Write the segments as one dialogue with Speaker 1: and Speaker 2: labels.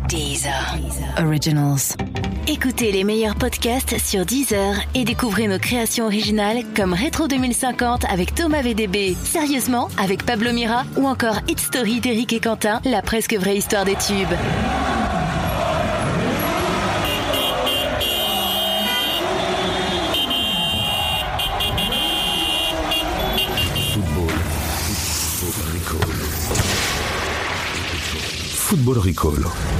Speaker 1: Deezer Originals. Écoutez les meilleurs podcasts sur Deezer et découvrez nos créations originales comme Rétro 2050 avec Thomas VDB, Sérieusement avec Pablo Mira ou encore Hit Story d'Éric et Quentin, la presque vraie histoire des tubes.
Speaker 2: Football Recall.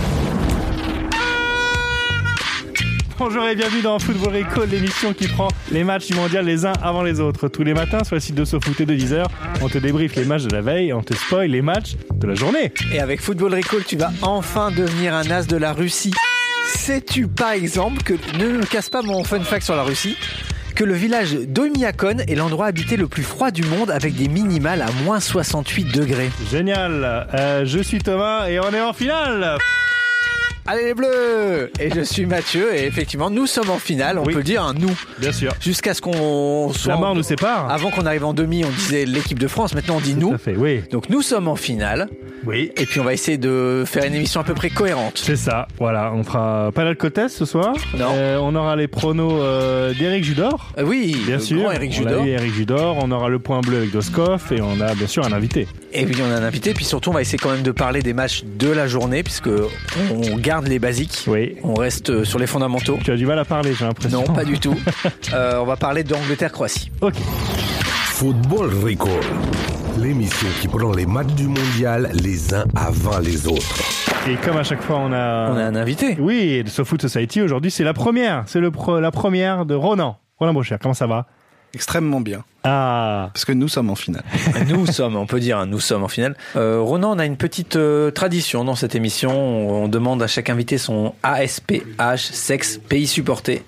Speaker 3: Bonjour et bienvenue dans Football Recall, l'émission qui prend les matchs du mondial les uns avant les autres. Tous les matins sur le site de SoFoot et de Deezer, on te débriefe les matchs de la veille et on te spoil les matchs de la journée.
Speaker 4: Et avec Football Recall, tu vas enfin devenir un as de la Russie. Sais-tu par exemple que, ne me casse pas mon fun fact sur la Russie, que le village d'Oymyakon est l'endroit habité le plus froid du monde avec des minimales à moins 68 degrés.
Speaker 3: Génial, je suis Thomas et on est en finale.
Speaker 4: Allez les Bleus! Et je suis Mathieu et effectivement nous sommes en finale, on peut le dire un nous.
Speaker 3: Bien sûr.
Speaker 4: Jusqu'à ce qu'on soit...
Speaker 3: La mort nous sépare.
Speaker 4: Avant qu'on arrive en demi, on disait l'équipe de France, maintenant on dit nous.
Speaker 3: Tout à fait, oui.
Speaker 4: Donc nous sommes en finale.
Speaker 3: Oui.
Speaker 4: Et puis on va essayer de faire une émission à peu près cohérente.
Speaker 3: C'est ça, voilà, on fera pas d'alcotest ce soir.
Speaker 4: Non.
Speaker 3: On aura les pronos d'Éric Judor.
Speaker 4: Oui,
Speaker 3: bien sûr.
Speaker 4: Grand Éric Judor.
Speaker 3: Éric Judor, on aura le point bleu avec Doskov et on a bien sûr un invité.
Speaker 4: Et puis on a un invité, puis surtout on va essayer quand même de parler des matchs de la journée puisque on garde les basiques.
Speaker 3: Oui.
Speaker 4: On reste sur les fondamentaux.
Speaker 3: Tu as du mal à parler, j'ai l'impression.
Speaker 4: Non, pas du tout. On va parler d'Angleterre-Croatie.
Speaker 3: Ok.
Speaker 2: Football Recall. L'émission qui prend les matchs du mondial les uns avant les autres.
Speaker 3: Et comme à chaque fois, on a
Speaker 4: un invité.
Speaker 3: Oui, de SoFoot Society, aujourd'hui, c'est la première. C'est la première de Ronan. Ronan Brochère, comment ça va?
Speaker 5: Extrêmement bien.
Speaker 3: Ah.
Speaker 5: Parce que nous sommes en finale.
Speaker 4: On peut dire, nous sommes en finale. Ronan, on a une petite tradition dans cette émission. On demande à chaque invité son ASPH, sexe, pays supporté.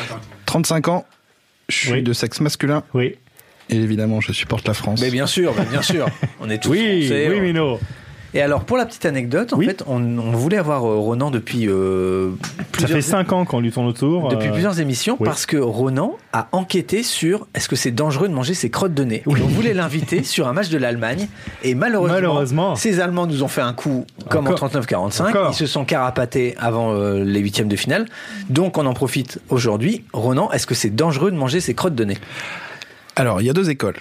Speaker 5: 35 ans, je suis de sexe masculin.
Speaker 3: Oui.
Speaker 5: Et évidemment, je supporte la France.
Speaker 4: Mais bien sûr. On est tous français.
Speaker 3: Oui, Mino.
Speaker 4: Et alors, pour la petite anecdote, en fait, on voulait avoir Ronan depuis
Speaker 3: Ça fait 5 ans qu'on lui tourne autour.
Speaker 4: Depuis plusieurs émissions, parce que Ronan a enquêté sur est-ce que c'est dangereux de manger ses crottes de nez. Oui. Et on voulait l'inviter sur un match de l'Allemagne. Et malheureusement, ces Allemands nous ont fait un coup comme en 39-45. Ils se sont carapatés avant les huitièmes de finale. Donc, on en profite aujourd'hui. Ronan, est-ce que c'est dangereux de manger ses crottes de nez ?
Speaker 5: Alors, il y a deux écoles.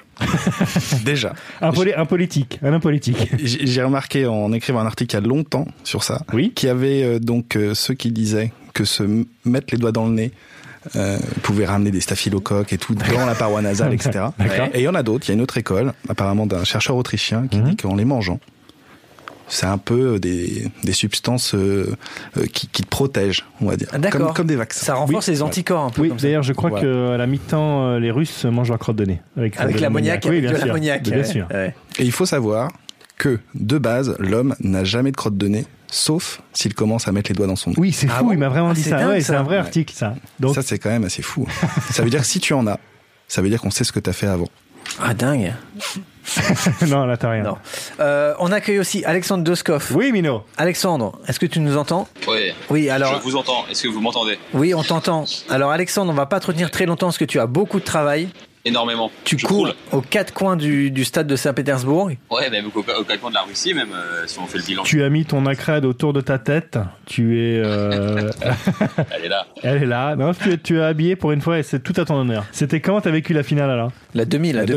Speaker 5: Déjà.
Speaker 3: Un homme politique.
Speaker 5: J'ai remarqué en écrivant un article il y a longtemps sur ça, qu'il y avait ceux qui disaient que se mettre les doigts dans le nez pouvait ramener des staphylocoques et tout dans la paroi nasale, etc. Et il y en a d'autres. Il y a une autre école, apparemment d'un chercheur autrichien, qui dit qu'en les mangeant, c'est un peu des substances qui te protègent, on va dire. Comme des vaccins.
Speaker 4: Ça renforce les anticorps un peu.
Speaker 3: Oui, d'ailleurs, je crois qu'à la mi-temps, les Russes mangent leur crotte de nez. Avec
Speaker 4: l'ammoniac.
Speaker 3: Oui,
Speaker 4: bien sûr. L'ammoniac.
Speaker 3: Bien sûr.
Speaker 4: Ouais.
Speaker 5: Et il faut savoir que, de base, l'homme n'a jamais de crotte de nez, sauf s'il commence à mettre les doigts dans son nez.
Speaker 3: Oui, c'est fou, il m'a vraiment dit ça.
Speaker 4: Dingue,
Speaker 3: c'est un vrai article, ça. Donc...
Speaker 5: Ça, c'est quand même assez fou. Ça veut dire que si tu en as, ça veut dire qu'on sait ce que tu as fait avant.
Speaker 4: Ah, dingue.
Speaker 3: Non, là, t'as rien.
Speaker 4: Non. On accueille aussi Alexandre Doskov.
Speaker 3: Oui, Mino.
Speaker 4: Alexandre, est-ce que tu nous entends ?
Speaker 6: Oui.
Speaker 4: Oui, alors.
Speaker 6: Je vous entends. Est-ce que vous m'entendez ?
Speaker 4: Oui, on t'entend. Alors, Alexandre, on va pas te retenir très longtemps parce que tu as beaucoup de travail.
Speaker 6: Énormément.
Speaker 4: Tu cours aux quatre coins du stade de Saint-Pétersbourg.
Speaker 6: Ouais, même aux quatre coins de la Russie, même si on fait le bilan.
Speaker 3: Tu as mis ton accrède autour de ta tête. Tu es.
Speaker 6: Elle est là.
Speaker 3: Elle est là. Non, tu es habillé pour une fois et c'est tout à ton honneur. C'était comment t'as vécu la finale alors ?
Speaker 4: La demi, pardon.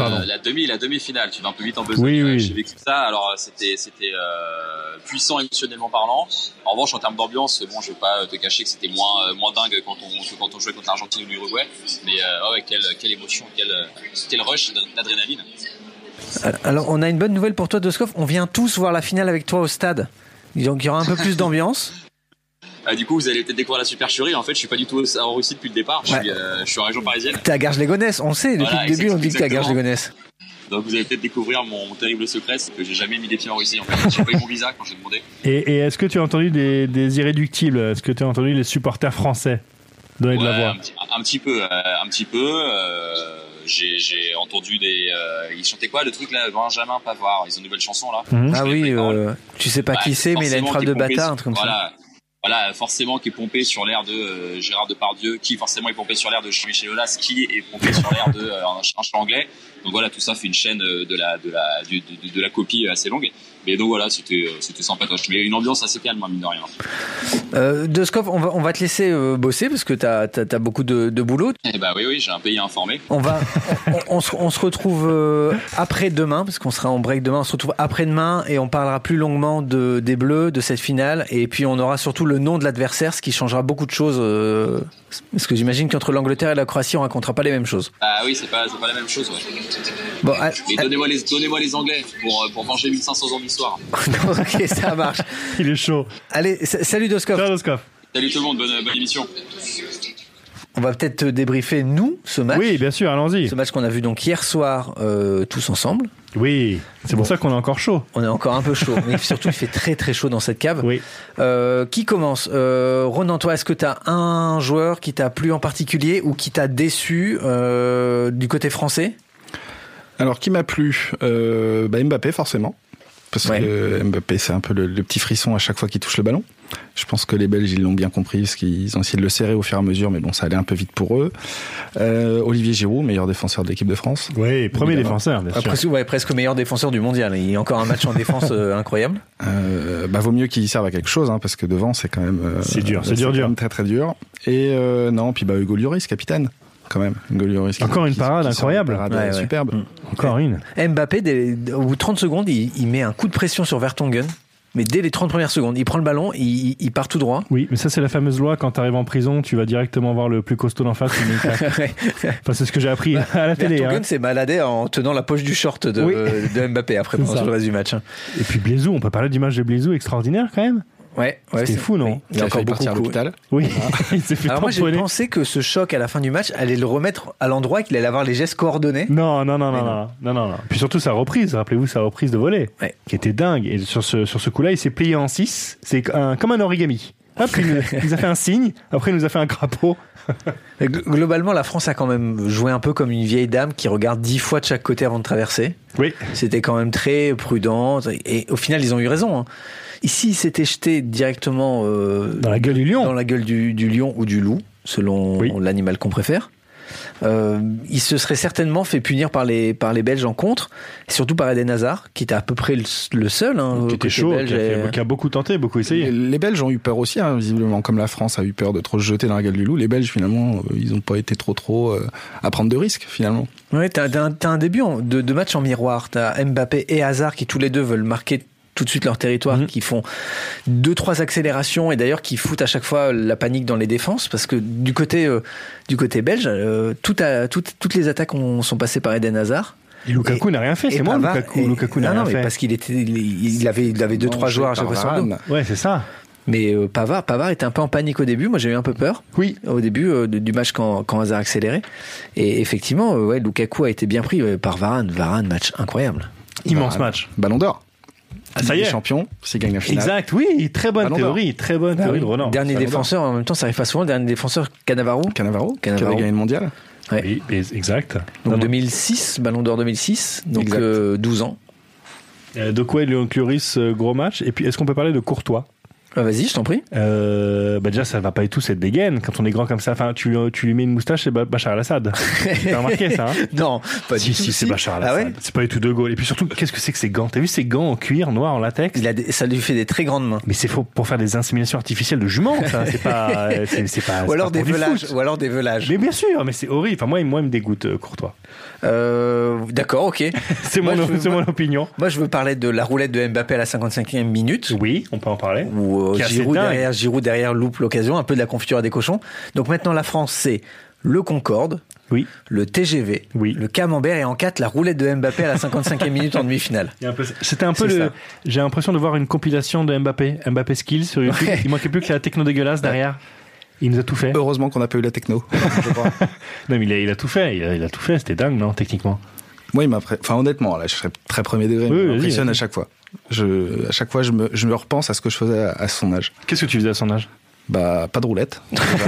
Speaker 6: La demi-finale. Tu vas un peu vite en besogne.
Speaker 3: Oui.
Speaker 6: J'ai vécu ça. Alors c'était puissant émotionnellement parlant. En revanche, en termes d'ambiance, bon, je vais pas te cacher que c'était moins dingue quand on jouait contre l'Argentine ou l'Uruguay. Mais quelle émotion, quel rush d'adrénaline.
Speaker 4: Alors, on a une bonne nouvelle pour toi, Doskov. On vient tous voir la finale avec toi au stade. Donc, il y aura un peu plus d'ambiance.
Speaker 6: Du coup, vous allez peut-être découvrir la supercherie. En fait, je suis pas du tout en Russie depuis le départ. Je suis en région parisienne.
Speaker 4: T'es à Garges-les-Gonesse, on sait. Depuis le début, on dit que t'es à Garges-les-Gonesse.
Speaker 6: Donc vous allez peut-être découvrir mon terrible secret, c'est que j'ai jamais mis les pieds en Russie. En fait, j'ai pas eu mon visa quand j'ai demandé.
Speaker 3: Et est-ce que tu as entendu des irréductibles ? Est-ce que tu as entendu les supporters français donner de la voix ?
Speaker 6: Un petit peu. J'ai entendu ils chantaient quoi le truc là, Benjamin Pavard, ils ont une nouvelle chanson là.
Speaker 4: Ah oui, tu sais pas qui c'est, mais il a une frappe de bâtard, un truc comme ça.
Speaker 6: Voilà, forcément qui est pompé sur l'air de Gérard Depardieu, qui forcément est pompé sur l'air de Jean-Michel Aulas, qui est pompé sur l'air de un chant anglais. Donc voilà, tout ça fait une chaîne de la copie assez longue. Mais donc voilà, c'était sympatoche. Mais une ambiance assez calme, mine de rien.
Speaker 4: Doskov, on va te laisser bosser parce que t'as beaucoup de boulot.
Speaker 6: Eh bah oui, j'ai un pays à informer.
Speaker 4: On se retrouve après-demain, parce qu'on sera en break demain. On se retrouve après-demain et on parlera plus longuement des Bleus, de cette finale. Et puis on aura surtout le nom de l'adversaire, ce qui changera beaucoup de choses. Parce que j'imagine qu'entre l'Angleterre et la Croatie, on racontera pas les mêmes choses.
Speaker 6: Ah oui, c'est pas la même chose, ouais.
Speaker 4: Bon,
Speaker 6: mais donnez-moi les Anglais pour manger 1500 ans d'histoire.
Speaker 4: Ok, ça marche.
Speaker 3: Il est chaud.
Speaker 4: Allez, salut Doskov.
Speaker 3: Ciao Doskov.
Speaker 6: Salut tout le monde, bonne émission.
Speaker 4: On va peut-être débriefer, nous, ce match.
Speaker 3: Oui, bien sûr, allons-y.
Speaker 4: Ce match qu'on a vu donc hier soir, tous ensemble.
Speaker 3: Oui, c'est pour ça qu'on est encore chaud.
Speaker 4: On est encore un peu chaud, mais surtout il fait très très chaud dans cette cave.
Speaker 3: Oui.
Speaker 4: Qui commence Ronan, toi, est-ce que tu as un joueur qui t'a plu en particulier ou qui t'a déçu du côté français ?
Speaker 5: Alors, qui m'a plu Mbappé, forcément. Parce que Mbappé, c'est un peu le petit frisson à chaque fois qu'il touche le ballon. Je pense que les Belges, ils l'ont bien compris, parce qu'ils ont essayé de le serrer au fur et à mesure, mais bon, ça allait un peu vite pour eux. Olivier Giroud, meilleur défenseur de l'équipe de France.
Speaker 3: Oui, premier défenseur, bien sûr.
Speaker 4: Presque meilleur défenseur du mondial. Il y a encore un match en défense incroyable.
Speaker 5: Vaut mieux qu'il serve à quelque chose, parce que devant, c'est quand même...
Speaker 3: c'est dur.
Speaker 5: Quand même très très dur. Et puis Hugo Lloris, capitaine. Quand même, Hugo Lloris.
Speaker 3: Encore une parade incroyable.
Speaker 5: Superbe.
Speaker 3: Encore une.
Speaker 4: Mbappé, au bout de 30 secondes, il met un coup de pression sur Vertonghen. Mais dès les 30 premières secondes, il prend le ballon, il part tout droit.
Speaker 3: Oui, mais ça c'est la fameuse loi, quand tu arrives en prison, tu vas directement voir le plus costaud d'en face. Enfin, c'est ce que j'ai appris à la télé.
Speaker 4: Vertonghen s'est baladé en tenant la poche du short de Mbappé après pendant le reste du match.
Speaker 3: Et puis Blaisou, on peut parler du match de Blaisou extraordinaire quand même.
Speaker 4: Ouais,
Speaker 3: c'était fou, non?
Speaker 5: Il a encore partir à l'hôpital.
Speaker 3: Oui, il s'est fait
Speaker 4: Alors moi, j'ai pensé que ce choc à la fin du match allait le remettre à l'endroit, qu'il allait avoir les gestes coordonnés.
Speaker 3: Non. Puis surtout sa reprise, rappelez-vous sa reprise de volée, qui était dingue. Et sur ce coup-là, il s'est plié en 6. C'est comme un origami. Hop, il nous a fait un signe. Après, il nous a fait un crapaud.
Speaker 4: Globalement, la France a quand même joué un peu comme une vieille dame qui regarde 10 fois de chaque côté avant de traverser.
Speaker 3: Oui.
Speaker 4: C'était quand même très prudent. Et au final, ils ont eu raison. Ici, il s'était jeté directement
Speaker 3: dans la gueule du lion.
Speaker 4: Dans la gueule du lion ou du loup, selon l'animal qu'on préfère. Il se serait certainement fait punir par les Belges en contre, et surtout par Eden Hazard, qui était à peu près le seul.
Speaker 3: Qui était chaud, qui a beaucoup tenté, beaucoup essayé.
Speaker 5: Les Belges ont eu peur aussi, visiblement, comme la France a eu peur de trop se jeter dans la gueule du loup. Les Belges, finalement, ils n'ont pas été trop à prendre de risques, finalement.
Speaker 4: Ouais, t'as un début de match en miroir. T'as Mbappé et Hazard qui tous les deux veulent marquer tout de suite leur territoire, qui font 2-3 accélérations et d'ailleurs qui foutent à chaque fois la panique dans les défenses, parce que du côté belge, toutes les attaques sont passées par Eden Hazard.
Speaker 3: Et Lukaku n'a rien fait, c'est moi Lukaku n'a rien fait.
Speaker 4: Parce qu'il avait 2-3 joueurs à chaque fois sur le dos.
Speaker 3: Ouais, c'est ça.
Speaker 4: Mais Pavard était un peu en panique au début. Moi, j'ai eu un peu peur.
Speaker 3: Oui.
Speaker 4: Au début du match quand Hazard accélérait. Et effectivement, Lukaku a été bien pris par Varane. Varane, match incroyable.
Speaker 3: Immense match.
Speaker 5: Ballon d'or.
Speaker 3: Ça y est.
Speaker 5: Champion, s'il gagne la finale.
Speaker 3: Exact, oui, très bonne théorie de Ronan.
Speaker 4: Dernier défenseur, en même temps, ça arrive pas souvent. Dernier défenseur, Cannavaro,
Speaker 5: qui avait gagné le mondial.
Speaker 3: Ouais. Oui, exact.
Speaker 4: Donc 2006, Ballon d'or 2006, donc 12 ans.
Speaker 3: De quoi Lloris, gros match. Et puis, est-ce qu'on peut parler de Courtois?
Speaker 4: Vas-y, je t'en prie.
Speaker 3: Déjà, ça va pas du tout cette dégaine quand on est grand comme ça. Enfin, tu lui mets une moustache, c'est Bachar el-Assad. T'as remarqué ça,
Speaker 4: Non, pas du tout.
Speaker 3: Si, c'est Bachar el-Assad. C'est pas du tout De Gaulle. Et puis surtout, qu'est-ce que c'est que ces gants? T'as vu ces gants en cuir noir en latex?
Speaker 4: Ça lui fait des très grandes mains.
Speaker 3: Mais c'est faux pour faire des inséminations artificielles de juments, ça. C'est pas.
Speaker 4: Ou alors des velages.
Speaker 3: Mais bien sûr, mais c'est horrible. Enfin, moi, il me dégoûte, Courtois.
Speaker 4: D'accord, ok.
Speaker 3: C'est mon opinion.
Speaker 4: Moi, je veux parler de la roulette de Mbappé à la 55e minute.
Speaker 3: Oui, on peut en parler.
Speaker 4: Où Giroud derrière loupe l'occasion, un peu de la confiture à des cochons. Donc maintenant, la France, c'est le Concorde, le TGV, le Camembert et en 4 la roulette de Mbappé à la 55e minute en demi-finale.
Speaker 3: C'était un peu j'ai l'impression de voir une compilation de Mbappé Skills sur YouTube. Il manquait plus que la techno dégueulasse derrière. Il nous a tout fait.
Speaker 5: Heureusement qu'on n'a pas eu la techno, je crois.
Speaker 3: Non, mais il a tout fait. Il a tout fait. C'était dingue, non, techniquement.
Speaker 5: Moi, honnêtement, là, je serais très premier degré. Il m'impressionne à chaque fois. À chaque fois, je me repense à ce que je faisais à son âge.
Speaker 3: Qu'est-ce que tu faisais à son âge?
Speaker 5: Pas de roulette.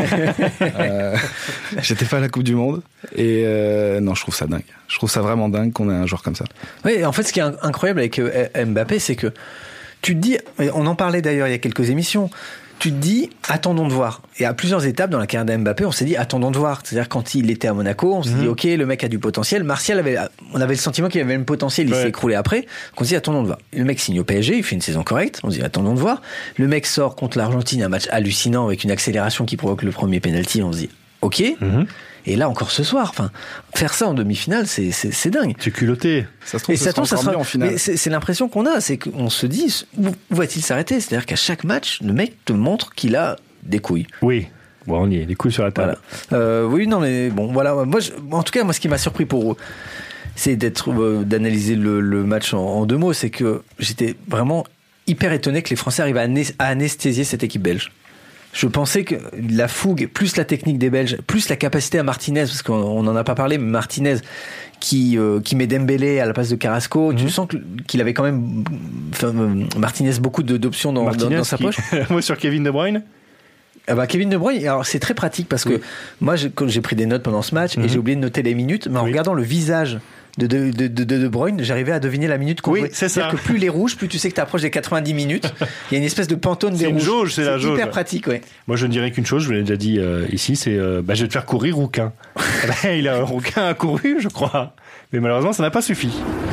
Speaker 5: J'étais pas à la Coupe du Monde. Et non, je trouve ça dingue. Je trouve ça vraiment dingue qu'on ait un joueur comme ça.
Speaker 4: Oui, en fait, ce qui est incroyable avec Mbappé, c'est que tu te dis, on en parlait d'ailleurs il y a quelques émissions, tu te dis, attendons de voir. Et à plusieurs étapes dans la carrière d'Mbappé, on s'est dit, attendons de voir. C'est-à-dire, quand il était à Monaco, on s'est dit, ok, le mec a du potentiel. Martial on avait le sentiment qu'il avait le potentiel, il s'est écroulé après. Donc on s'est dit, attendons de voir. Le mec signe au PSG, il fait une saison correcte. On se dit, attendons de voir. Le mec sort contre l'Argentine, un match hallucinant avec une accélération qui provoque le premier penalty. On se dit, ok. Et là, encore ce soir, faire ça en demi-finale, c'est dingue.
Speaker 3: Tu es culotté.
Speaker 5: Ça se trouve, ça sera bien en finale.
Speaker 4: Mais c'est l'impression qu'on a, c'est qu'on se dit, où va-t-il s'arrêter? C'est-à-dire qu'à chaque match, le mec te montre qu'il a des couilles.
Speaker 3: Oui. Bon, on y est, des couilles sur la table.
Speaker 4: Voilà. Oui, non, mais bon, voilà. En tout cas, moi, ce qui m'a surpris c'est d'analyser le match en 2 mots, c'est que j'étais vraiment hyper étonné que les Français arrivent à anesthésier cette équipe belge. Je pensais que la fougue, plus la technique des Belges, plus la capacité à Martinez, parce qu'on n'en a pas parlé, mais Martinez qui met Dembélé à la place de Carrasco, tu sens qu'il avait quand même, Martinez, beaucoup d'options dans sa poche.
Speaker 3: Moi sur Kevin De Bruyne.
Speaker 4: Kevin De Bruyne, alors c'est très pratique parce que moi j'ai pris des notes pendant ce match et j'ai oublié de noter les minutes, mais en regardant le visage de Bruyne, j'arrivais à deviner la minute qu'on jouait.
Speaker 3: C'est
Speaker 4: C'est-à-dire que plus les rouges, plus tu sais que tu approches des 90 minutes. Il y a une espèce de pantone des rouges.
Speaker 3: Jauge, c'est la jauge.
Speaker 4: Hyper pratique, ouais.
Speaker 3: Moi, je ne dirais qu'une chose, je vous l'ai déjà dit ici, c'est je vais te faire courir Rouquin. Rouquin a couru, je crois. Mais malheureusement, ça n'a pas suffi.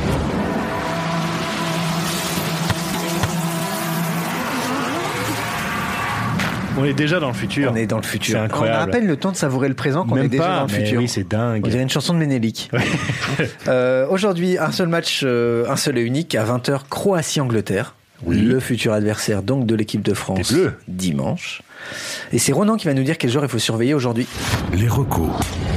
Speaker 3: On est déjà dans le futur.
Speaker 4: On est dans le futur.
Speaker 3: C'est incroyable.
Speaker 4: On a à peine le temps de savourer le présent qu'on est déjà dans le futur.
Speaker 3: Oui, c'est dingue.
Speaker 4: On dirait une chanson de Ménélique. Aujourd'hui, un seul match, un seul et unique, à 20h, Croatie-Angleterre. Oui. Le futur adversaire donc de l'équipe de France dimanche. Et c'est Ronan qui va nous dire quel joueur il faut surveiller aujourd'hui.
Speaker 2: Les recos.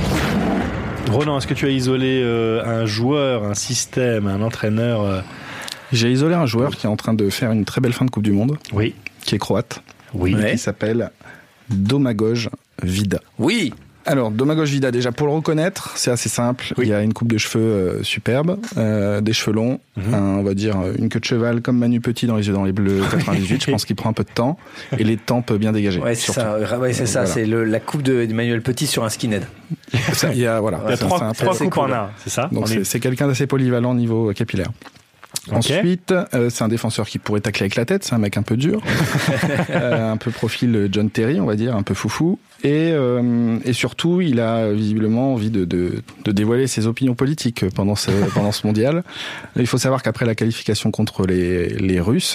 Speaker 3: Ronan, est-ce que tu as isolé un joueur, un système, un entraîneur
Speaker 5: J'ai isolé un joueur qui est en train de faire une très belle fin de Coupe du Monde.
Speaker 3: Oui.
Speaker 5: Qui est croate.
Speaker 3: Oui.
Speaker 5: Qui s'appelle Domagoj Vida.
Speaker 4: Oui.
Speaker 5: Alors, Domagoj Vida, déjà pour le reconnaître, c'est assez simple. Oui. Il y a une coupe de cheveux superbe, des cheveux longs, on va dire une queue de cheval comme Manu Petit dans Les Yeux dans les Bleus 98. Je pense qu'il prend un peu de temps et les tempes bien dégagées.
Speaker 4: Ouais, c'est ça. Ouais, c'est ça. Voilà. C'est la coupe d'Emmanuel Petit sur un skinhead.
Speaker 5: Il y a
Speaker 3: trois coupes en un, c'est ça.
Speaker 5: Donc c'est quelqu'un d'assez polyvalent au niveau capillaire. Okay. Ensuite, c'est un défenseur qui pourrait tacler avec la tête, c'est un mec un peu dur, un peu profil John Terry, on va dire, un peu foufou, et surtout, il a visiblement envie de dévoiler ses opinions politiques pendant ce mondial. Il faut savoir qu'après la qualification contre les Russes,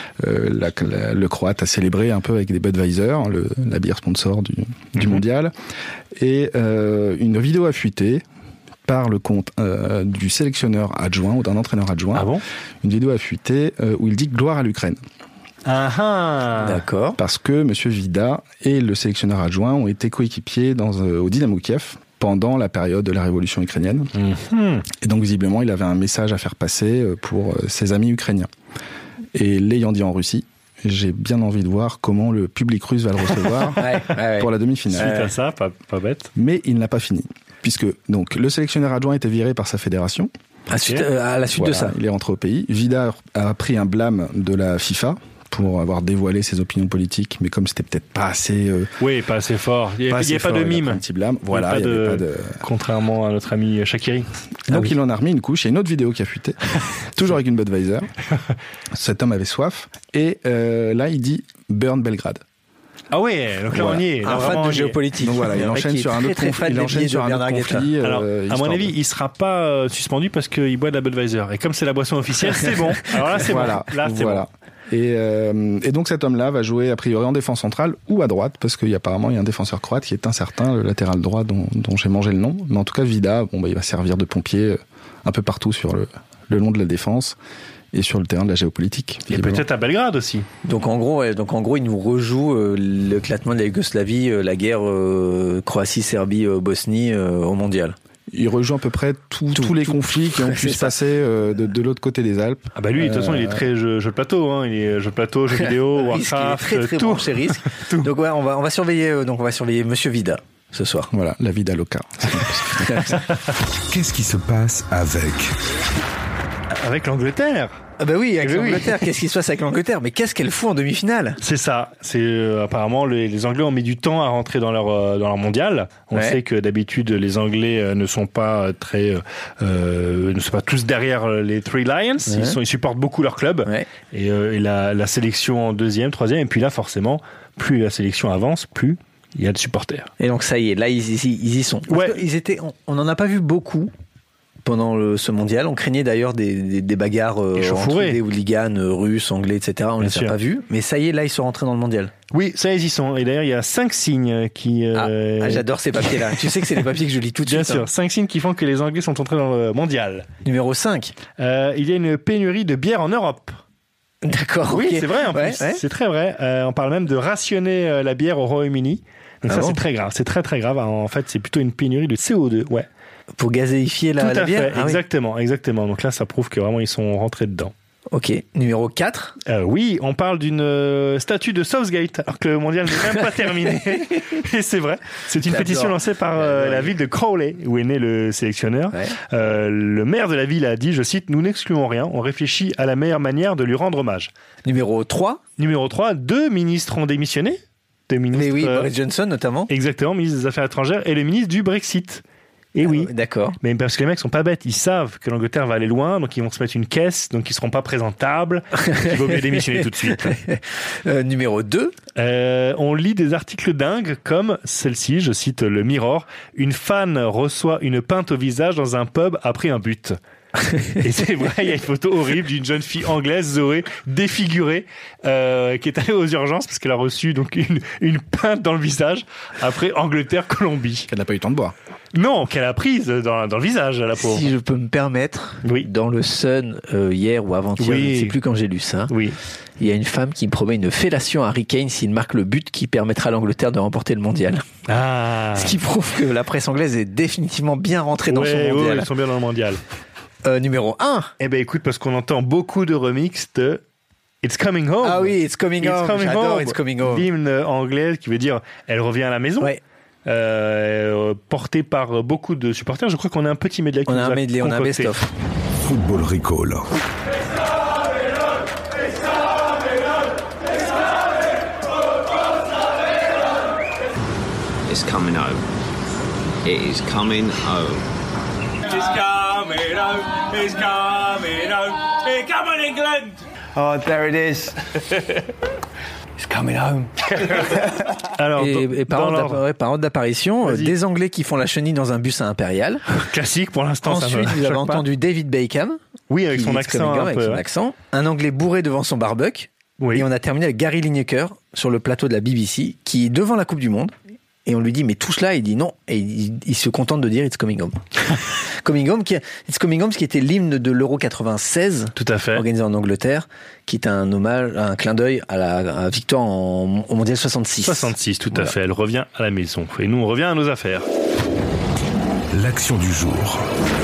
Speaker 5: le Croate a célébré un peu avec des Budweiser, la bière sponsor du mondial, et une vidéo a fuité par le compte du sélectionneur adjoint ou d'un entraîneur adjoint.
Speaker 3: Ah bon ?
Speaker 5: Une vidéo a fuité où il dit gloire à l'Ukraine.
Speaker 3: Ah,
Speaker 5: d'accord. Parce que Monsieur Vida et le sélectionneur adjoint ont été coéquipiers au Dynamo Kiev pendant la période de la révolution ukrainienne. Et donc visiblement, il avait un message à faire passer pour ses amis ukrainiens. Et l'ayant dit en Russie, j'ai bien envie de voir comment le public russe va le recevoir pour la demi-finale.
Speaker 3: Suite à ça, pas bête.
Speaker 5: Mais il n'a pas fini. Puisque donc le sélectionneur adjoint était viré par sa fédération.
Speaker 4: À la suite de ça.
Speaker 5: Il est rentré au pays. Vida a pris un blâme de la FIFA pour avoir dévoilé ses opinions politiques, mais comme c'était peut-être pas assez...
Speaker 3: pas assez fort. Il n'y a pas de mime.
Speaker 5: Un petit blâme. Voilà, il n'y avait pas de...
Speaker 3: Contrairement à notre ami Shaqiri.
Speaker 5: Donc il en a remis une couche. Il y a une autre vidéo qui a fuité, toujours avec une Budweiser. Cet homme avait soif. Et là, il dit « Burn Belgrade ».
Speaker 3: Ah ouais, donc là on y est.
Speaker 4: Un fan de géopolitique.
Speaker 5: Donc voilà, il enchaîne sur un autre conflit.
Speaker 3: Alors, à mon avis, il sera pas suspendu parce qu'il boit de la Budweiser. Et comme c'est la boisson officielle, c'est bon. Alors là, c'est bon. Là, c'est bon.
Speaker 5: Et donc cet homme-là va jouer a priori en défense centrale ou à droite, parce qu'apparemment il y a un défenseur croate qui est incertain, le latéral droit dont j'ai mangé le nom. Mais en tout cas, Vida, il va servir de pompier un peu partout sur le long de la défense. Et sur le terrain de la géopolitique.
Speaker 3: Et peut-être à Belgrade aussi.
Speaker 4: Donc en gros, il nous rejoue l'éclatement de la Yougoslavie, la guerre Croatie, Serbie, Bosnie au mondial.
Speaker 5: Il rejoue à peu près tous les conflits qui ont pu se passer de l'autre côté des Alpes.
Speaker 3: Ah bah lui, de toute façon, il est très jeu de plateau. Hein. Il est jeu de plateau, jeux vidéo, Warcraft,
Speaker 4: il est très
Speaker 3: tout.
Speaker 4: Bon chez Risque. Donc ouais, on va surveiller. Donc on va surveiller Monsieur Vida ce soir.
Speaker 5: Voilà, la Vida Loca.
Speaker 2: Qu'est-ce qui se passe avec
Speaker 3: l'Angleterre?
Speaker 4: Ah bah oui, avec l'Angleterre. Qu'est-ce qui se passe avec l'Angleterre? Mais qu'est-ce qu'elle fout en demi-finale?
Speaker 3: C'est ça. Apparemment les Anglais ont mis du temps à rentrer dans leur mondial. On sait que d'habitude les Anglais ne sont pas tous derrière les Three Lions. Ils supportent beaucoup leur club. Et la sélection en 2e, 3e. Et puis là, forcément, plus la sélection avance, plus il y a de supporters.
Speaker 4: Et donc ça y est, là ils y sont. On n'en a pas vu beaucoup pendant ce mondial. On craignait d'ailleurs des bagarres entre des hooligans russes, anglais, etc. On ne les a pas vus. Mais ça y est, là ils sont rentrés dans le mondial.
Speaker 3: Oui, ça ils y sont. Et d'ailleurs, il y a 5 signes qui...
Speaker 4: j'adore ces papiers-là. Tu sais que c'est les papiers que je lis tout de suite.
Speaker 3: Bien sûr, 5 signes qui font que les Anglais sont entrés dans le mondial.
Speaker 4: Numéro 5.
Speaker 3: Il y a une pénurie de bière en Europe.
Speaker 4: D'accord.
Speaker 3: Oui, c'est vrai en plus. C'est très vrai. On parle même de rationner la bière au Royaume-Uni. Donc c'est très grave. C'est très très grave. En fait, c'est plutôt une pénurie de CO2. Ouais.
Speaker 4: Pour gazéifier la bière.
Speaker 3: Tout à fait. Exactement. Donc là, ça prouve que vraiment ils sont rentrés dedans.
Speaker 4: Ok. Numéro 4.
Speaker 3: Oui, on parle d'une statue de Southgate, alors que le mondial n'est même pas terminé. Et c'est vrai. C'est une pétition lancée par la ville de Crawley, où est né le sélectionneur. Le maire de la ville a dit, je cite, « Nous n'excluons rien, on réfléchit à la meilleure manière de lui rendre hommage. »
Speaker 4: Numéro 3.
Speaker 3: 2 ministres ont démissionné.
Speaker 4: Mais oui, Boris Johnson notamment.
Speaker 3: Exactement, ministre des Affaires étrangères et le ministre du Brexit. Et oui.
Speaker 4: D'accord.
Speaker 3: Mais parce que les mecs sont pas bêtes, ils savent que l'Angleterre va aller loin, donc ils vont se mettre une caisse, donc ils seront pas présentables. Il vaut mieux démissionner tout de suite.
Speaker 4: Numéro 2.
Speaker 3: On lit des articles dingues comme celle-ci, je cite le Mirror. Une fan reçoit une pinte au visage dans un pub après un but. Et c'est vrai, il y a une photo horrible d'une jeune fille anglaise, Zoé, défigurée, qui est allée aux urgences parce qu'elle a reçu donc une pinte dans le visage après Angleterre-Colombie.
Speaker 5: Qu'elle n'a pas eu le temps de boire.
Speaker 3: Non, qu'elle a prise dans le visage, la pauvre.
Speaker 4: Si je peux me permettre, dans le Sun, hier ou avant-hier, je ne sais plus quand j'ai lu ça, il y a une femme qui promet une fellation à Harry Kane s'il marque le but qui permettra à l'Angleterre de remporter le mondial. Ce qui prouve que la presse anglaise est définitivement bien rentrée dans son mondial.
Speaker 3: Ils sont bien dans le mondial.
Speaker 4: Numéro 1.
Speaker 3: Eh ben écoute, parce qu'on entend beaucoup de remixes de It's Coming Home.
Speaker 4: Ah oui, It's Coming Home. J'adore It's Coming Home.
Speaker 3: L'hymne anglais qui veut dire elle revient à la maison. Porté par beaucoup de supporters. Je crois qu'on a un petit medley.
Speaker 4: On a un best-of.
Speaker 2: Football Recall.
Speaker 7: It's coming home. It is coming home.
Speaker 8: It's coming home. It's coming home. It's coming England.
Speaker 9: Oh, there it is. It's coming home.
Speaker 4: Alors, et par ordre d'apparition, des Anglais qui font la chenille dans un bus à Impérial.
Speaker 3: Classique pour l'instant.
Speaker 4: Ensuite, vous avez entendu David Beckham.
Speaker 3: Oui, avec son accent.
Speaker 4: Un Anglais bourré devant son barbecue. Et on a terminé avec Gary Lineker sur le plateau de la BBC, qui est devant la Coupe du Monde. Et on lui dit, mais tout cela, il dit non. Et il se contente de dire It's Coming Home. It's Coming Home, ce qui était l'hymne de l'Euro 96.
Speaker 3: Tout à fait.
Speaker 4: Organisé en Angleterre, qui est un hommage, un clin d'œil à la victoire au Mondial 66.
Speaker 3: 66, tout à fait. Elle revient à la maison. Et nous, on revient à nos affaires.
Speaker 2: L'action du jour.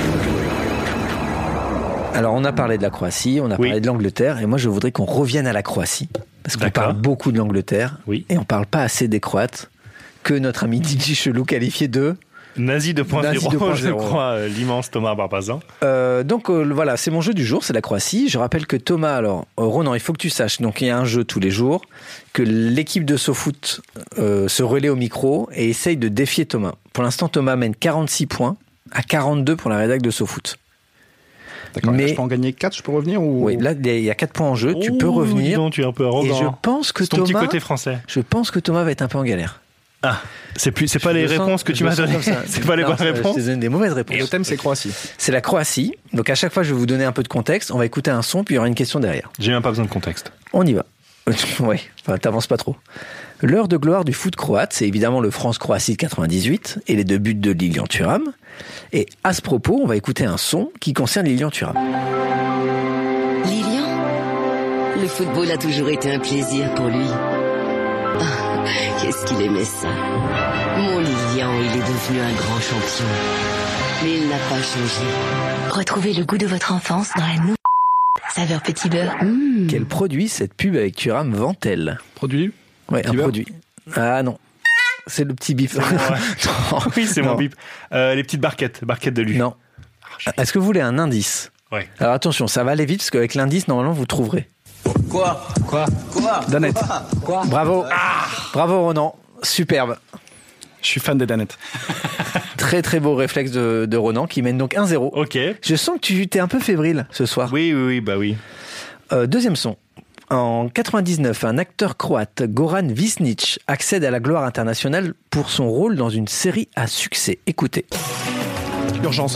Speaker 4: Alors, on a parlé de la Croatie, on a parlé de l'Angleterre, et moi, je voudrais qu'on revienne à la Croatie. Parce qu'on parle beaucoup de l'Angleterre, et on parle pas assez des Croates, que notre ami DJ Chelou qualifié de
Speaker 3: Nazi 2.0, je crois, l'immense Thomas Barbazan.
Speaker 4: Donc voilà, c'est mon jeu du jour, c'est la Croatie. Je rappelle que Thomas, Ronan, il faut que tu saches, donc il y a un jeu tous les jours, que l'équipe de SoFoot se relaie au micro et essaye de défier Thomas. Pour l'instant, Thomas mène 46 points à 42 pour la rédac de SoFoot.
Speaker 5: D'accord, mais je peux en gagner 4, je peux revenir ou...
Speaker 4: Oui, là, il y a 4 points en jeu, tu peux revenir.
Speaker 3: Non, tu es un peu arrogant.
Speaker 4: Et je pense que
Speaker 3: Thomas... ton petit côté français.
Speaker 4: Je pense que Thomas va être un peu en galère.
Speaker 3: Ah, c'est pas les réponses que tu m'as données. C'est pas les bonnes réponses.
Speaker 4: Je t'ai donné des mauvaises réponses.
Speaker 5: Et le thème, c'est Croatie.
Speaker 4: C'est la Croatie. Donc à chaque fois, je vais vous donner un peu de contexte. On va écouter un son, puis il y aura une question derrière.
Speaker 3: J'ai même pas besoin de contexte.
Speaker 4: On y va. Ouais, enfin, t'avances pas trop. L'heure de gloire du foot croate, c'est évidemment le France-Croatie de 98 et les 2 buts de Lilian Thuram. Et à ce propos, on va écouter un son qui concerne Lilian Thuram.
Speaker 10: Lilian, le football a toujours été un plaisir pour lui. Ah, qu'est-ce qu'il aimait ça. Mon Lilian, il est devenu un grand champion. Mais il n'a pas changé.
Speaker 1: Retrouvez le goût de votre enfance dans la nouvelle saveur petit beurre.
Speaker 4: Quel produit cette pub avec Thuram vend-elle?
Speaker 5: Produit?
Speaker 4: Ouais, un produit. Ah non. C'est le petit bip.
Speaker 3: Oui, c'est mon bip. Les petites barquettes de lui.
Speaker 4: Non. Est-ce que vous voulez un indice?
Speaker 3: Ouais.
Speaker 4: Alors attention, ça va aller vite parce qu'avec l'indice, normalement, vous trouverez.
Speaker 9: Quoi
Speaker 5: Danette.
Speaker 9: Quoi
Speaker 4: Bravo. Bravo, Ronan. Superbe.
Speaker 5: Je suis fan des danettes.
Speaker 4: Très très beau réflexe de Ronan qui mène donc 1-0.
Speaker 3: Ok.
Speaker 4: Je sens que tu t'es un peu fébrile ce soir.
Speaker 3: Oui, bah oui.
Speaker 4: Deuxième son. En 99, un acteur croate, Goran Visnić, accède à la gloire internationale pour son rôle dans une série à succès. Écoutez.
Speaker 5: Urgence.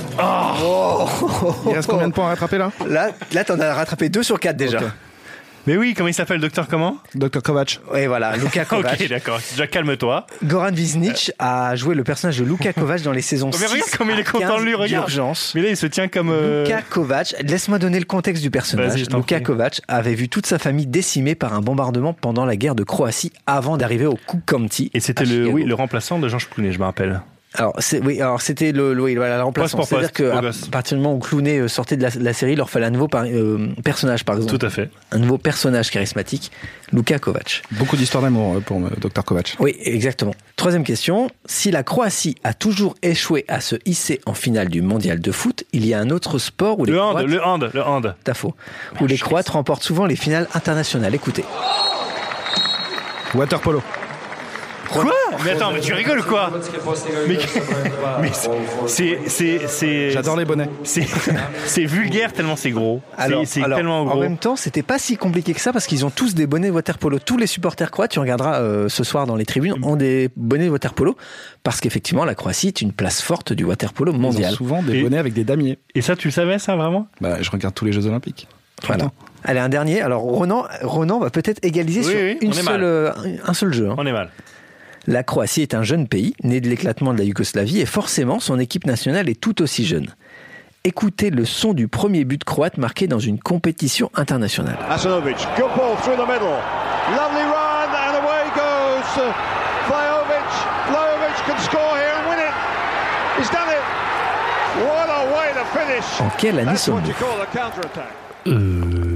Speaker 5: Il reste combien de points à rattraper là ?
Speaker 4: Là, t'en as rattrapé 2 sur 4 déjà.
Speaker 5: Okay.
Speaker 3: Mais oui, comment il s'appelle, docteur comment ?
Speaker 5: Dr Kovac.
Speaker 4: Oui, voilà, Luka Kovac.
Speaker 3: Ok, d'accord. Déjà, calme-toi.
Speaker 4: Goran Visnić a joué le personnage de Luka Kovac dans les saisons 6
Speaker 3: mais regarde comme il est content de lui, regarde.
Speaker 4: d'Urgence.
Speaker 3: Mais là, il se tient comme...
Speaker 4: Luka Kovac, laisse-moi donner le contexte du personnage. Luka Kovac avait vu toute sa famille décimée par un bombardement pendant la guerre de Croatie avant d'arriver au Kukkamti.
Speaker 3: Et c'était le remplaçant de Georges Clooney, je me rappelle.
Speaker 4: Alors c'était la remplaçant. C'est-à-dire qu'à partir du moment où Clooney sortait de la série, il leur fallait un nouveau personnage, par exemple.
Speaker 3: Tout à fait.
Speaker 4: Un nouveau personnage charismatique, Luka Kovac.
Speaker 5: Beaucoup d'histoires d'amour pour Dr Kovac.
Speaker 4: Oui, exactement. Troisième question. Si la Croatie a toujours échoué à se hisser en finale du mondial de foot, il y a un autre sport où
Speaker 3: le hand.
Speaker 4: T'as faux. Où les Croates remportent souvent les finales internationales. Écoutez.
Speaker 5: Waterpolo.
Speaker 3: Quoi ? Mais attends, mais tu rigoles quoi ? Mais c'est
Speaker 5: J'adore les bonnets.
Speaker 3: C'est vulgaire tellement c'est gros.
Speaker 4: Alors,
Speaker 3: tellement gros.
Speaker 4: En même temps, c'était pas si compliqué que ça parce qu'ils ont tous des bonnets de waterpolo. Tous les supporters croates, tu regarderas ce soir dans les tribunes, ont des bonnets de waterpolo parce qu'effectivement, la Croatie est une place forte du waterpolo mondial.
Speaker 5: Ils ont souvent des bonnets avec des damiers.
Speaker 3: Et ça, tu le savais ça vraiment ?
Speaker 5: Bah, je regarde tous les Jeux Olympiques.
Speaker 4: Voilà. Allez, un dernier. Alors, Ronan va peut-être égaliser sur un seul jeu. Hein.
Speaker 3: On est mal.
Speaker 4: La Croatie est un jeune pays, né de l'éclatement de la Yougoslavie, et forcément, son équipe nationale est tout aussi jeune. Écoutez le son du premier but croate marqué dans une compétition internationale.
Speaker 11: Asanovic, good ball through the middle. Lovely run and away goes Vlahovic. Vlahovic can score here and win it. He's done it. What a way to finish.
Speaker 4: En quelle année sommes-nous ?
Speaker 3: 96 ?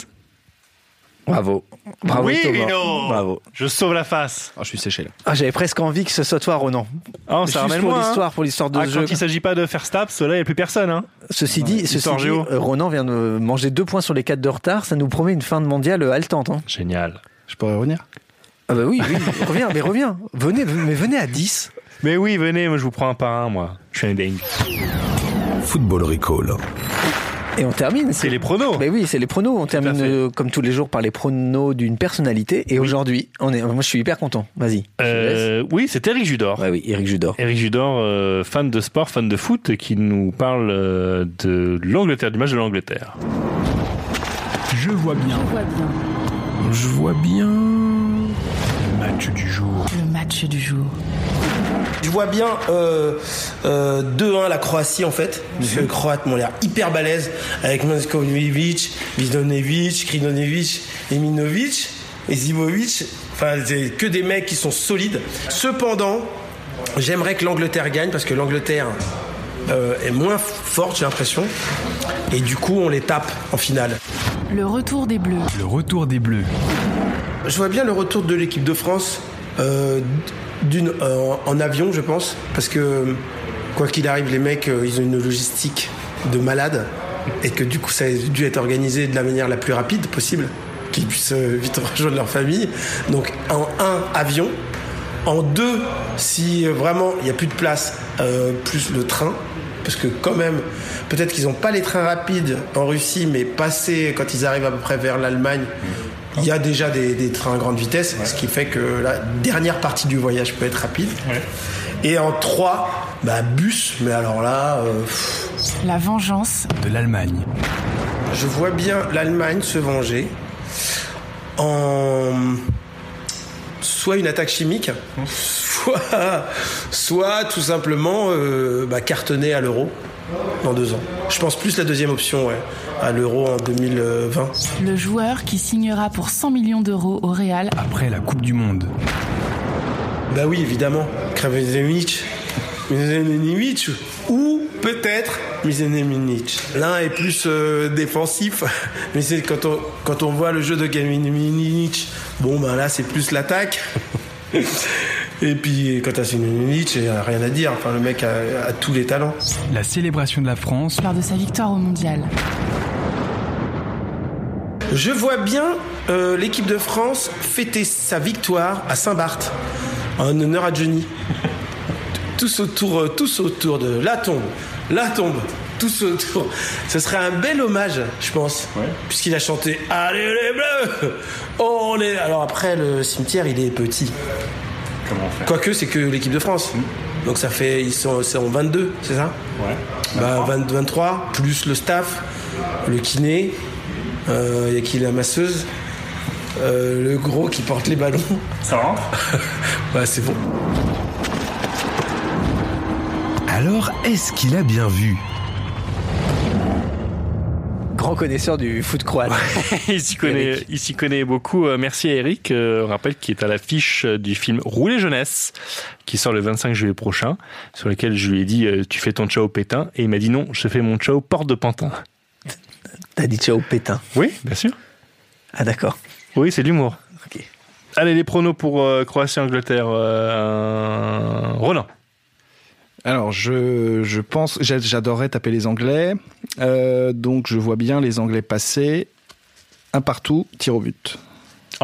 Speaker 4: Bravo. Bravo,
Speaker 3: oui,
Speaker 4: Thomas.
Speaker 3: Rino.
Speaker 4: Bravo.
Speaker 3: Je sauve la face.
Speaker 5: Je suis séché là.
Speaker 4: J'avais presque envie que ce soit toi, Ronan.
Speaker 3: Ça ramène
Speaker 4: pour l'histoire de ce jeu.
Speaker 3: Quand il ne s'agit pas de faire Staps, là, il n'y a plus personne. Hein.
Speaker 4: Ceci dit, Ronan vient de manger 2 points sur les 4 de retard. Ça nous promet une fin de mondial haletante. Hein.
Speaker 3: Génial.
Speaker 5: Je pourrais revenir ?
Speaker 4: Ah bah oui, reviens. Venez à 10.
Speaker 3: Mais oui, venez, moi je vous prends un par un, moi. Je suis un dingue.
Speaker 2: Football Recall.
Speaker 4: Et on termine.
Speaker 3: C'est les pronos.
Speaker 4: Mais oui, c'est les pronos. On termine comme tous les jours par les pronos d'une personnalité. Et aujourd'hui, moi je suis hyper content. Vas-y.
Speaker 3: Oui, c'est Éric Judor.
Speaker 4: Ouais, oui, Éric Judor.
Speaker 3: Éric Judor, fan de sport, fan de foot, qui nous parle de l'Angleterre, du match de l'Angleterre.
Speaker 12: Je vois bien. Le match du jour.
Speaker 13: Je vois bien 2-1 la Croatie en fait. Les Croates m'ont l'air hyper balèzes avec Mojković, Vidonević, Krinović, Eminović, Zivović. Enfin, c'est que des mecs qui sont solides. Cependant, j'aimerais que l'Angleterre gagne parce que l'Angleterre est moins forte, j'ai l'impression. Et du coup, on les tape en finale.
Speaker 14: Le retour des Bleus.
Speaker 13: Je vois bien le retour de l'équipe de France en avion, je pense, parce que quoi qu'il arrive, les mecs, ils ont une logistique de malade et que du coup, ça a dû être organisé de la manière la plus rapide possible, qu'ils puissent vite rejoindre leur famille. Donc, en 1, avion. En 2, si vraiment il n'y a plus de place, plus le train. Parce que quand même, peut-être qu'ils n'ont pas les trains rapides en Russie, mais passés, quand ils arrivent à peu près vers l'Allemagne, il y a déjà des trains à grande vitesse, ce qui fait que la dernière partie du voyage peut être rapide. Ouais. Et en 3, bus, mais alors là...
Speaker 14: La vengeance
Speaker 12: de l'Allemagne.
Speaker 13: Je vois bien l'Allemagne se venger en... soit une attaque chimique, soit tout simplement cartonner à l'Euro dans 2 ans. Je pense plus la deuxième option, à l'Euro en 2020.
Speaker 14: Le joueur qui signera pour 100 millions d'euros au Real
Speaker 12: après la Coupe du Monde.
Speaker 13: Bah oui, évidemment. Kramarić ou peut-être Mizanemic. L'un est plus défensif, mais c'est quand on voit le jeu de Kramarić, là c'est plus l'attaque. Et puis Kotassin Ilic, il n'y a rien à dire. Enfin, le mec a tous les talents.
Speaker 12: La célébration de la France
Speaker 14: lors de sa victoire au mondial.
Speaker 13: Je vois bien l'équipe de France fêter sa victoire à Saint-Barth, en honneur à Johnny. Tous autour de la tombe, tous autour. Ce serait un bel hommage, je pense, puisqu'il a chanté « Allez les Bleus !» Alors après, le cimetière, il est petit.
Speaker 3: Comment on fait ?
Speaker 13: Quoique, c'est que l'équipe de France. Donc ça fait, ils sont 22, c'est ça ?
Speaker 3: Ouais.
Speaker 13: 23, plus le staff, le kiné, il y a qui, la masseuse, le gros qui porte les ballons.
Speaker 3: Ça rentre ?
Speaker 13: Ouais, c'est bon.
Speaker 2: Alors, est-ce qu'il a bien vu ?
Speaker 4: Grand connaisseur du foot croate.
Speaker 3: Il s'y connaît beaucoup. Merci à Eric, rappelle qui est à l'affiche du film Rouler jeunesse, qui sort le 25 juillet prochain, sur lequel je lui ai dit tu fais ton ciao pétain, et il m'a dit non, je fais mon ciao porte de Pantin.
Speaker 4: T'as dit ciao pétain ?
Speaker 3: Oui, bien sûr.
Speaker 4: Ah d'accord.
Speaker 3: Oui, c'est de l'humour.
Speaker 4: Ok.
Speaker 3: Allez, les pronos pour Croatie-Angleterre. Roland.
Speaker 5: Alors, je pense, j'adorerais taper les Anglais, donc je vois bien les Anglais passer, un partout, tir au but.
Speaker 3: Encore ?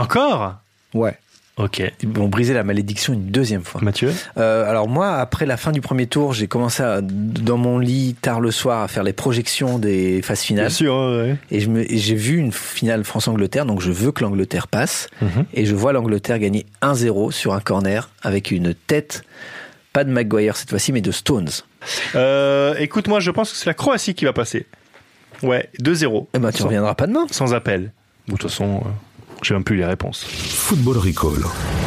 Speaker 5: Ouais.
Speaker 3: Ok.
Speaker 4: Ils vont briser la malédiction une deuxième fois.
Speaker 3: Mathieu ?
Speaker 4: Alors moi, après la fin du premier tour, j'ai commencé dans mon lit tard le soir à faire les projections des phases finales.
Speaker 3: Bien sûr, ouais.
Speaker 4: Et j'ai vu une finale France-Angleterre, donc je veux que l'Angleterre passe. Et je vois l'Angleterre gagner 1-0 sur un corner avec une tête... Pas de Maguire cette fois-ci, mais de Stones.
Speaker 3: Écoute, moi, je pense que c'est la Croatie qui va passer. Ouais, 2-0.
Speaker 4: Eh ben, tu reviendras pas demain.
Speaker 3: Sans appel. De toute façon, j'ai même plus les réponses.
Speaker 2: Football Recall.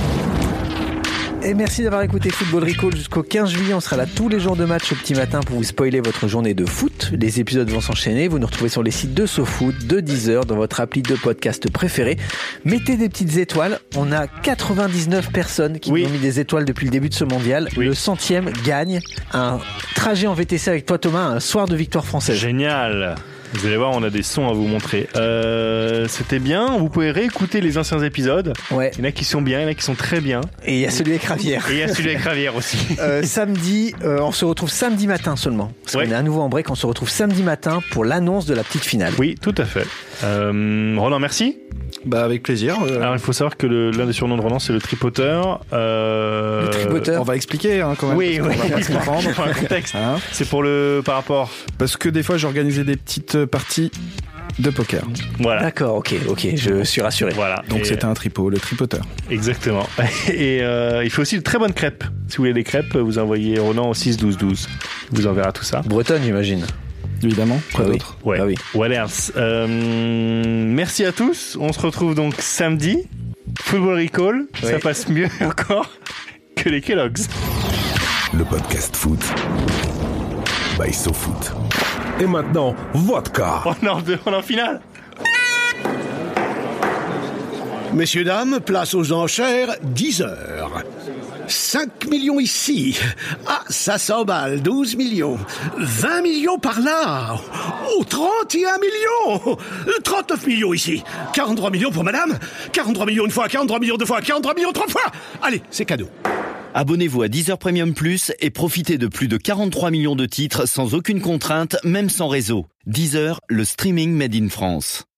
Speaker 4: Et merci d'avoir écouté Football Recall jusqu'au 15 juillet. On sera là tous les jours de match au petit matin pour vous spoiler votre journée de foot. Les épisodes vont s'enchaîner. Vous nous retrouvez sur les sites de SoFoot, de Deezer, dans votre appli de podcast préféré. Mettez des petites étoiles. On a 99 personnes qui nous ont mis des étoiles depuis le début de ce mondial. Le 100e gagne un trajet en VTC avec toi, Thomas, un soir de victoire française.
Speaker 3: Génial! Vous allez voir, on a des sons à vous montrer. C'était bien. Vous pouvez réécouter les anciens épisodes.
Speaker 4: Ouais.
Speaker 3: Il y en a qui sont bien, il y en a qui sont très bien.
Speaker 4: Et il y a celui avec Ravière.
Speaker 3: Et il y a celui avec Ravière aussi.
Speaker 4: Samedi, on se retrouve samedi matin seulement. Parce qu'on est à nouveau en break. On se retrouve samedi matin pour l'annonce de la petite finale.
Speaker 3: Oui, tout à fait. Roland, merci.
Speaker 5: Bah, avec plaisir.
Speaker 3: Alors, il faut savoir que l'un des surnoms de Roland, c'est le tripoteur.
Speaker 4: Le tripoteur.
Speaker 5: On va expliquer, quand même.
Speaker 3: Oui,
Speaker 5: on va pas se comprendre.
Speaker 3: Pour le contexte. C'est par rapport.
Speaker 5: Parce que des fois, j'organisais des petites parties de poker.
Speaker 3: Voilà.
Speaker 4: D'accord, ok, je suis rassuré.
Speaker 3: Voilà.
Speaker 5: Donc c'était un tripot, le tripoteur.
Speaker 3: Exactement. Et il faut aussi de très bonnes crêpes. Si vous voulez des crêpes, vous envoyez Roland au 6-12-12. Il vous enverra tout ça.
Speaker 4: Bretonne, j'imagine.
Speaker 5: Évidemment. Quoi d'autre ?
Speaker 3: Ouais.
Speaker 4: Ah oui.
Speaker 3: What else ? Merci à tous. On se retrouve donc samedi. Football Recall.
Speaker 4: Oui.
Speaker 3: Ça passe mieux encore que les Kellogg's.
Speaker 2: Le podcast foot by SoFoot. Et maintenant, vodka.
Speaker 3: On est en finale.
Speaker 15: Messieurs, dames, place aux enchères, 10 heures. 5 millions ici. Ah, ça s'emballe, 12 millions. 20 millions par là. Oh, 31 millions. 39 millions ici. 43 millions pour madame. 43 millions une fois, 43 millions deux fois, 43 millions trois fois. Allez, c'est cadeau.
Speaker 16: Abonnez-vous à Deezer Premium Plus et profitez de plus de 43 millions de titres sans aucune contrainte, même sans réseau. Deezer, le streaming made in France.